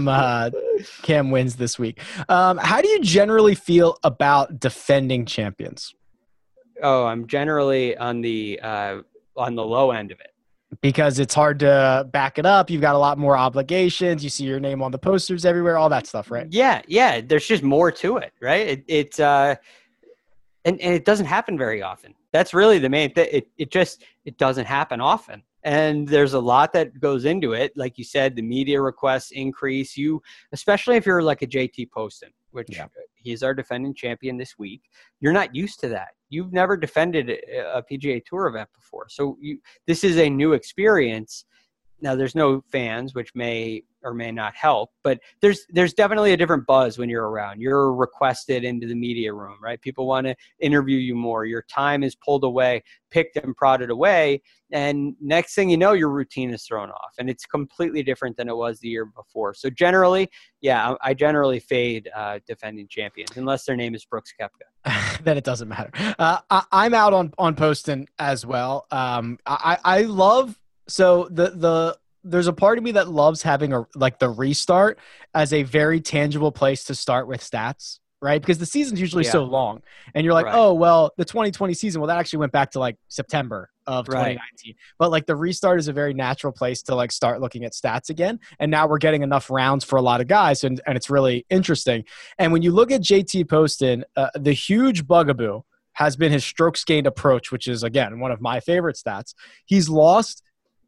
Cam wins this week. How do you generally feel about defending champions? Oh, I'm generally on the low end of it. Because it's hard to back it up. You've got a lot more obligations. You see your name on the posters everywhere, all that stuff, right? Yeah. There's just more to it, right? And it doesn't happen very often. That's really the main thing. It doesn't happen often. And there's a lot that goes into it. Like you said, the media requests increase. Especially if you're like a JT Poston, which he's our defending champion this week. You're not used to that. You've never defended a PGA Tour event before. So this is a new experience. Now there's no fans, which may or may not help, but there's definitely a different buzz when you're around. You're requested into the media room, right? People want to interview you more. Your time is pulled away, picked and prodded away. And next thing you know, your routine is thrown off, and it's completely different than it was the year before. So generally, yeah, I generally fade defending champions unless their name is Brooks Koepka. Then it doesn't matter. I'm out on Poston as well. I love, so there's a part of me that loves having the restart as a very tangible place to start with stats, right? Because the season's usually so long, and you're like, right. Oh, well, the 2020 season, well, that actually went back to like September of 2019. Right. But like the restart is a very natural place to like start looking at stats again. And now we're getting enough rounds for a lot of guys, and it's really interesting. And when you look at JT Poston, the huge bugaboo has been his strokes gained approach, which is, again, one of my favorite stats. He's lost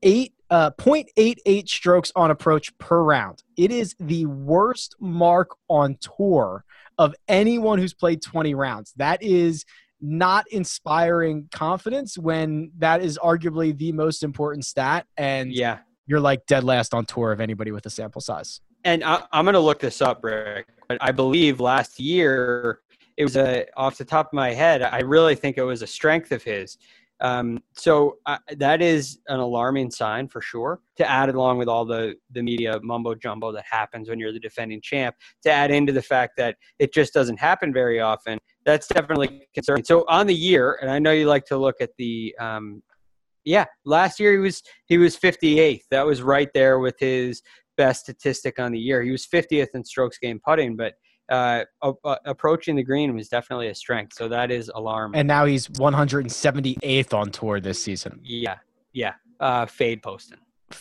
0.88 strokes on approach per round. It is the worst mark on tour of anyone who's played 20 rounds. That is not inspiring confidence when that is arguably the most important stat. And you're like dead last on tour of anybody with a sample size. And I'm going to look this up, Rick, but I believe last year it was off the top of my head, I really think it was a strength of his. So that is an alarming sign for sure, to add along with all the media mumbo jumbo that happens when you're the defending champ, to add into the fact that it just doesn't happen very often. That's definitely concerning. So on the year, and I know you like to look at the, last year he was 58th. That was right there with his best statistic on the year. He was 50th in strokes gained putting, but approaching the green was definitely a strength. So that is alarming. And now he's 178th on tour this season. Yeah. Fade Poston.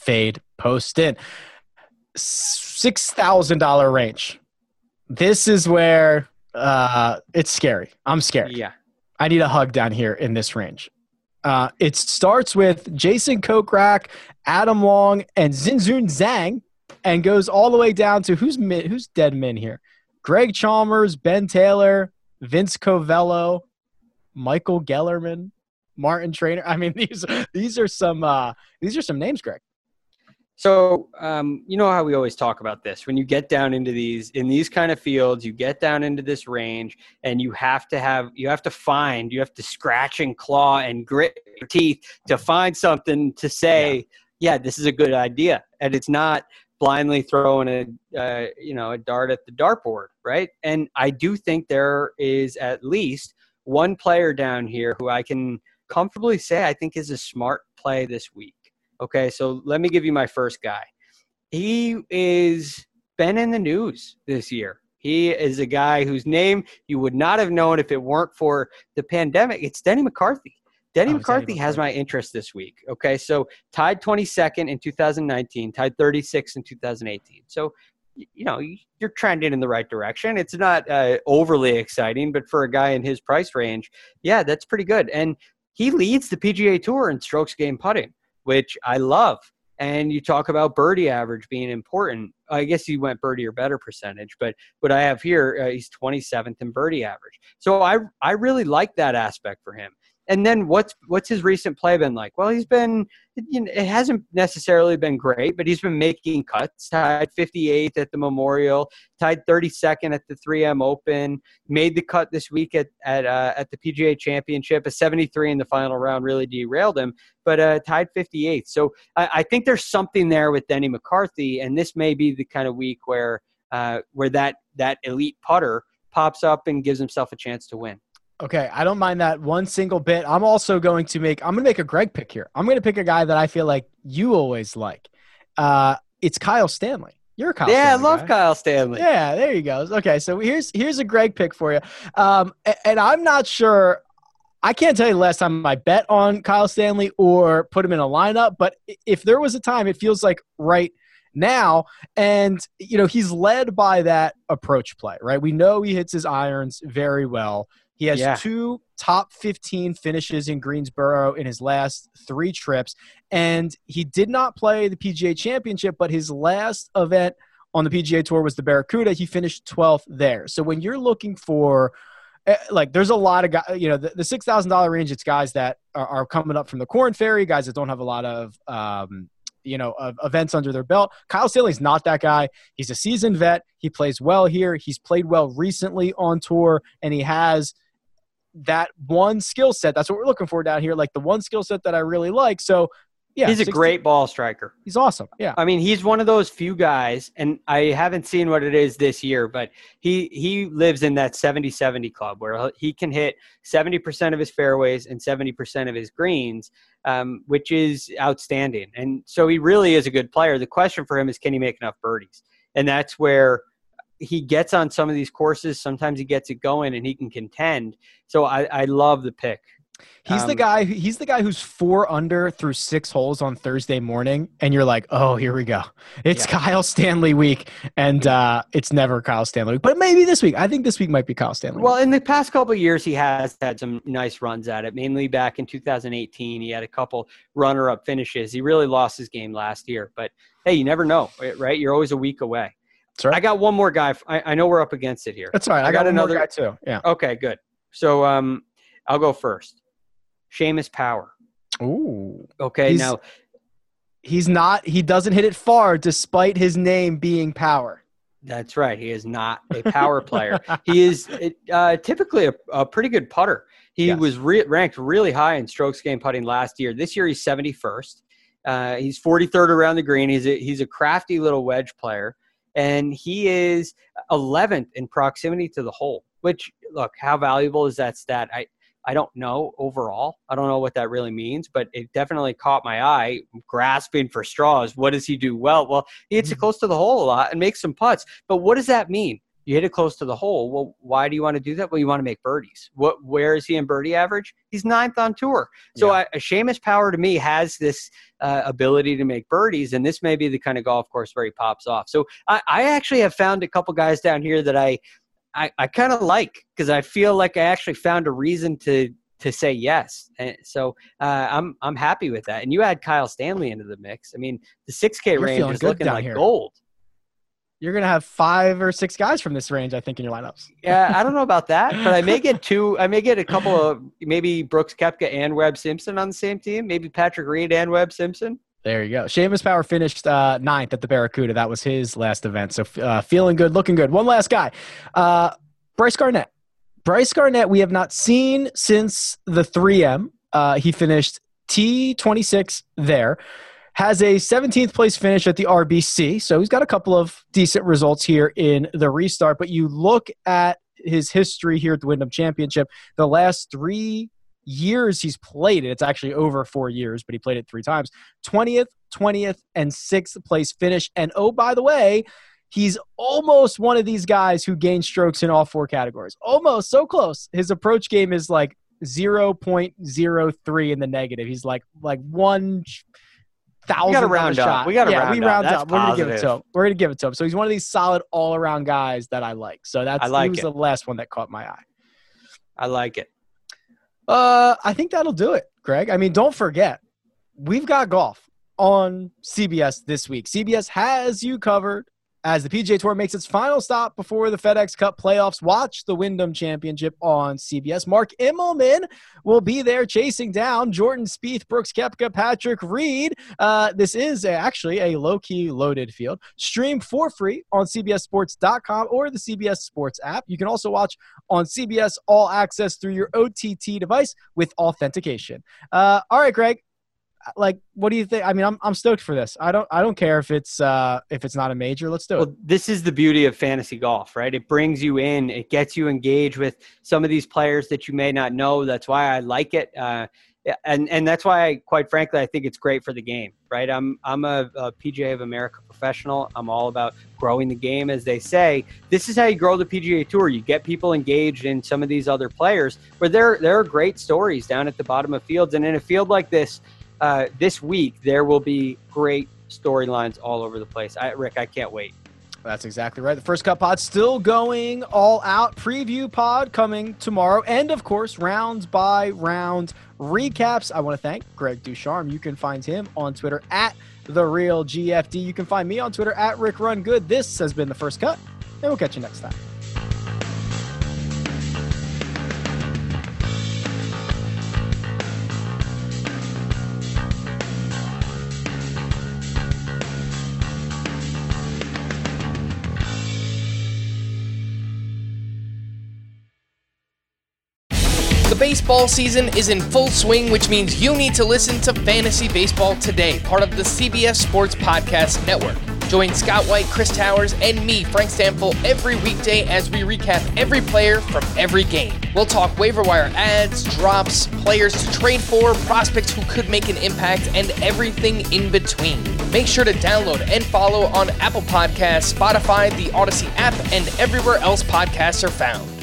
$6,000 range. This is where it's scary. I'm scared. Yeah. I need a hug down here in this range. It starts with Jason Kokrak, Adam Long, and Xinjun Zhang, and goes all the way down to who's dead men here. Greg Chalmers, Ben Taylor, Vince Covello, Michael Gellerman, Martin Trainer. I mean, these are some names, Greg. So you know how we always talk about this. When you get down into these kind of fields, you get down into this range, and you have to scratch and claw and grit your teeth to find something to say, yeah, this is a good idea. And it's not blindly throwing a dart at the dartboard, right? And I do think there is at least one player down here who I can comfortably say I think is a smart play this week. Okay, so let me give you my first guy. He is been in the news this year. He is a guy whose name you would not have known if it weren't for the pandemic. It's Denny McCarthy. Denny McCarthy has my interest this week. Okay, so tied 22nd in 2019, tied 36th in 2018. So, you're trending in the right direction. It's not overly exciting, but for a guy in his price range, yeah, that's pretty good. And he leads the PGA Tour in strokes gained putting, which I love. And you talk about birdie average being important. I guess he went birdie or better percentage, but what I have here, he's 27th in birdie average. So I really like that aspect for him. And then what's his recent play been like? Well, it hasn't necessarily been great, but he's been making cuts. Tied 58th at the Memorial, tied 32nd at the 3M Open, made the cut this week at the PGA Championship. A 73 in the final round really derailed him, but tied 58th. So I think there's something there with Denny McCarthy, and this may be the kind of week where that elite putter pops up and gives himself a chance to win. Okay, I don't mind that one single bit. I'm also going to make a Greg pick here. I'm going to pick a guy that I feel like you always like. It's Kyle Stanley. You're a Kyle Stanley. Yeah, I love Kyle Stanley. Yeah, there you go. Okay, so here's a Greg pick for you. And I'm not sure. I can't tell you the last time I bet on Kyle Stanley or put him in a lineup, but if there was a time, it feels like right now. And, he's led by that approach play, right? We know he hits his irons very well. He has 2 top 15 finishes in Greensboro in his last 3 trips, and he did not play the PGA Championship, but his last event on the PGA Tour was the Barracuda. He finished 12th there. So when you're looking for, there's a lot of guys, the $6,000 range, it's guys that are coming up from the Corn Ferry, guys that don't have a lot of events under their belt. Kyle Stanley's not that guy. He's a seasoned vet. He plays well here. He's played well recently on tour, and he has that one skill set. That's what we're looking for down here, like the one skill set that I really like. So, yeah. He's a great ball striker. He's awesome. Yeah. I mean, he's one of those few guys, and I haven't seen what it is this year, but he lives in that 70-70 club where he can hit 70% of his fairways and 70% of his greens, which is outstanding. And so he really is a good player. The question for him is, can he make enough birdies? And that's where he gets on some of these courses. Sometimes he gets it going and he can contend. So I love the pick. He's the guy who's 4 under through 6 holes on Thursday morning, and you're like, oh, here we go. It's Kyle Stanley week, and it's never Kyle Stanley week. But maybe this week. I think this week might be Kyle Stanley week. Well, in the past couple of years, he has had some nice runs at it, mainly back in 2018. He had a couple runner-up finishes. He really lost his game last year. But, hey, you never know, right? You're always a week away. That's right. I got one more guy. I know we're up against it here. That's all right. I got another guy too. Yeah. Okay, good. So I'll go first. Seamus Power. Ooh. Okay, now he doesn't hit it far despite his name being Power. That's right. He is not a power player. He is typically a pretty good putter. He was ranked really high in strokes gained putting last year. This year he's 71st. He's 43rd around the green. He's a crafty little wedge player, and he is 11th in proximity to the hole, which, look, how valuable is that stat? I don't know overall. I don't know what that really means, but it definitely caught my eye, grasping for straws. What does he do well? Well, he hits it close to the hole a lot and makes some putts. But what does that mean? You hit it close to the hole. Well, why do you want to do that? Well, you want to make birdies. Where is he in birdie average? He's 9th on tour. So Seamus Power to me has this ability to make birdies, and this may be the kind of golf course where he pops off. So I actually have found a couple guys down here that I kind of like, because I feel like I actually found a reason to say yes. And so I'm happy with that. And you add Kyle Stanley into the mix. I mean, the 6K range is looking like gold. You're going to have 5 or 6 guys from this range, I think, in your lineups. Yeah, I don't know about that, but I may get 2. I may get a couple of maybe Brooks Koepka and Webb Simpson on the same team. Maybe Patrick Reed and Webb Simpson. There you go. Seamus Power finished 9th at the Barracuda. That was his last event. So feeling good, looking good. One last guy. Bryce Garnett. Bryce Garnett, we have not seen since the 3M. He finished T26 there. Has a 17th place finish at the RBC. So he's got a couple of decent results here in the restart. But you look at his history here at the Wyndham Championship, the last 3 years he's played it. It's actually over 4 years, but he played it 3 times. 20th, and 6th place finish. And oh, by the way, he's almost one of these guys who gained strokes in all 4 categories. Almost, so close. His approach game is like 0.03 in the negative. He's like 1,000. We got to round up. We got to round up. We're going to give it to him. We're going to give it to him. So he's one of these solid all-around guys that I like. So he was the last one that caught my eye. I like it. I think that'll do it, Greg. I mean, don't forget, we've got golf on CBS this week. CBS has you covered as the PGA Tour makes its final stop before the FedEx Cup playoffs. Watch the Wyndham Championship on CBS. Mark Immelman will be there chasing down Jordan Spieth, Brooks Koepka, Patrick Reed. This is actually a low-key loaded field. Stream for free on CBSSports.com or the CBS Sports app. You can also watch on CBS All Access through your OTT device with authentication. All right, Greg. Like, what do you think? I mean, I'm stoked for this. I don't care if it's not a major. Let's do it. Well, this is the beauty of fantasy golf, right? It brings you in. It gets you engaged with some of these players that you may not know. That's why I like it. And that's why, quite frankly, I think it's great for the game, right? I'm a PGA of America professional. I'm all about growing the game, as they say. This is how you grow the PGA Tour. You get people engaged in some of these other players, where there are great stories down at the bottom of fields. And in a field like this, this week, there will be great storylines all over the place. Rick, I can't wait. That's exactly right. The First Cut Pod still going all out. Preview pod coming tomorrow. And, of course, round by round recaps. I want to thank Greg Ducharme. You can find him on Twitter at TheRealGFD. You can find me on Twitter at RickRunGood. This has been The First Cut, and we'll catch you next time. baseball season is in full swing, which means you need to listen to Fantasy Baseball Today, part of the CBS Sports Podcast Network. Join Scott White, Chris Towers, and me, Frank Stample, every weekday as we recap every player from every game. We'll talk waiver wire ads, drops, players to trade for, prospects who could make an impact, and everything in between. Make sure to download and follow on Apple Podcasts, Spotify, the Odyssey app, and everywhere else podcasts are found.